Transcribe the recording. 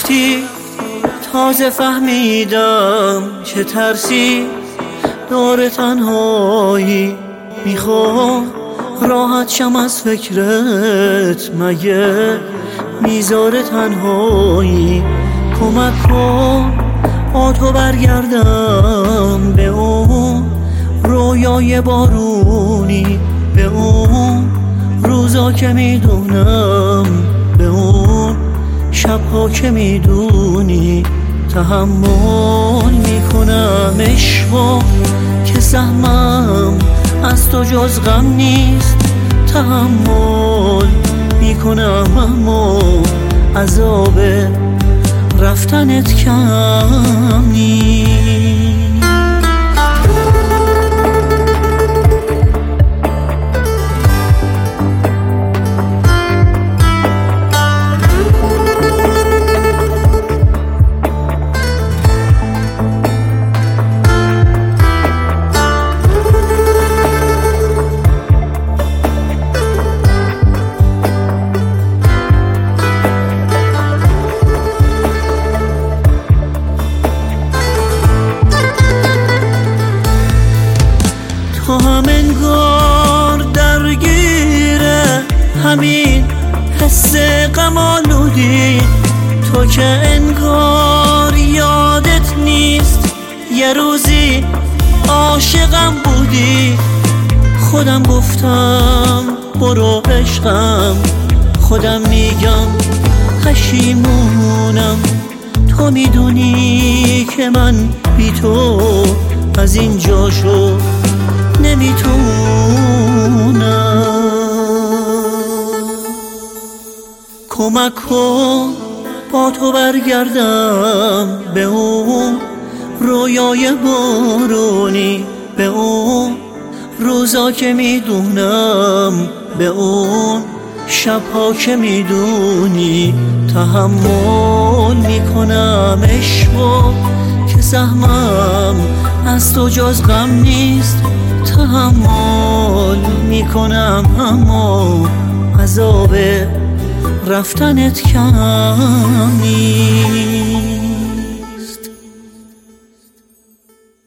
رفتی تازه فهمیدم چه ترسی دور تنهایی. میخوام راحت شم از فکرت، مگه میذاره تنهایی؟ کمک کن با تو برگردم به اون رویای بارونی، به اون روزا که میدونم، به اون شبها که میدونی تحمل میکنم عشقا که سهمم از تو جز غم نیست. تحمل میکنم اما عذاب رفتنت کم نیست. تو هم انگار درگیره همین حس غم آلودی، تو که انگار یادت نیست یه روزی عاشقم بودی. خودم گفتم برو عشقم، خودم میگم پشیمونم. تو میدونی که من بی تو از این جاشو نمیتونم. کمک کن با تو برگردم به اون رویای بارونی، به اون روزا که میدونم، به اون شبها که میدونی تحمل میکنم عشقا که سهمم از تو جز غم نیست. تحمل میکنم اما عذاب رفتنت کم نیست.